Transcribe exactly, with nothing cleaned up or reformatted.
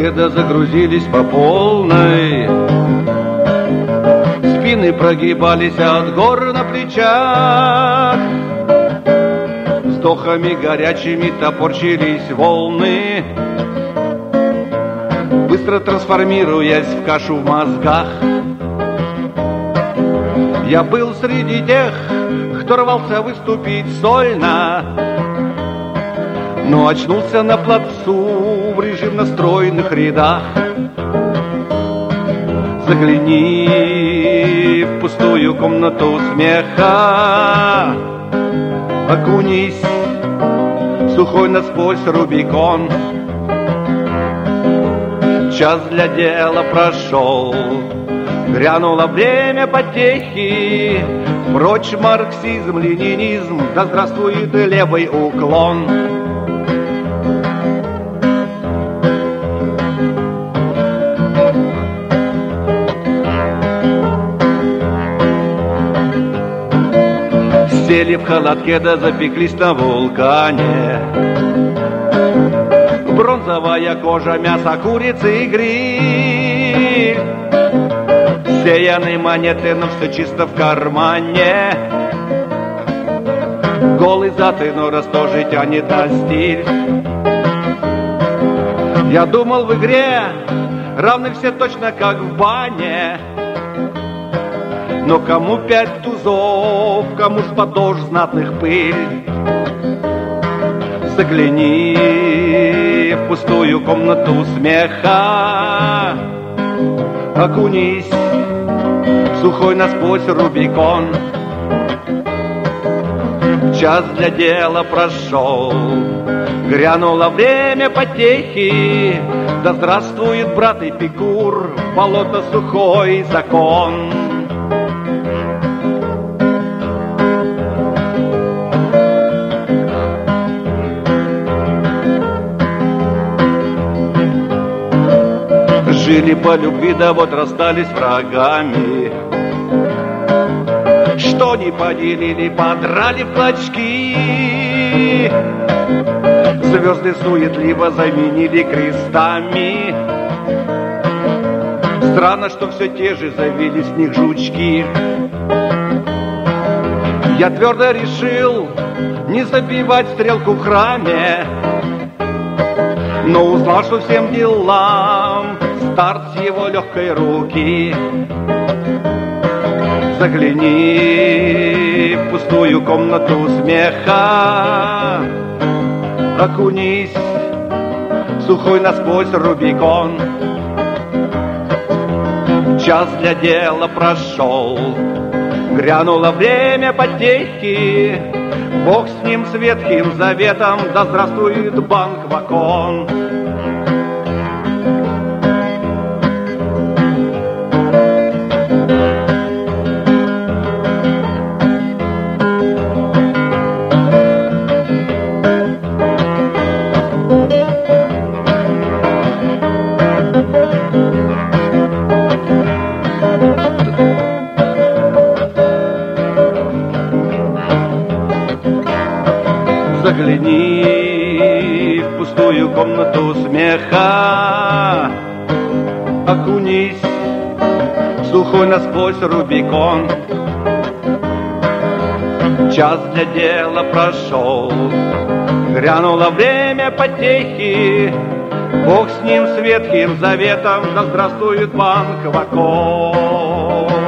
кеда загрузились по полной. Спины прогибались от гор на плечах. Вздохами горячими топорчились волны, быстро трансформируясь в кашу в мозгах. Я был среди тех, кто рвался выступить сольно, но очнулся на плацу в режим настроенных рядах. Загляни в пустую комнату смеха, окунись в сухой насквозь Рубикон. Час для дела прошел, грянуло время потехи. Прочь марксизм, ленинизм, да здравствует левый уклон. Сели в холодке, да запеклись на вулкане. Бронзовая кожа, мясо, курицы и гриль. Сеяны монеты, но все чисто в кармане. Голый зад, но раз тоже тянет на стиль. Я думал, в игре равны все точно как в бане. Но кому пять тузов, кому с подож знатных пыль. Загляни в пустую комнату смеха, окунись в сухой насквозь Рубикон. Час для дела прошел, грянуло время потехи. Да здравствует, брат Эпикур, болото сухой закон. Жили по любви, да вот расстались врагами. Что не поделили, подрали в клочки. Звезды суетливо заменили крестами. Странно, что все те же завелись с них жучки. Я твердо решил не забивать стрелку в храме, но узнал, что всем делам старт с его легкой руки. Загляни в пустую комнату смеха, окунись в сухой насквозь Рубикон. Час для дела прошел, грянуло время потехи. Бог с ним, с Ветхим Заветом, да здравствует банк в окон. Загляни в пустую комнату смеха, окунись в сухой насквозь Рубикон. Час для дела прошел, грянуло время потехи. Бог с ним, с Ветхим Заветом, да здравствует банк в окон.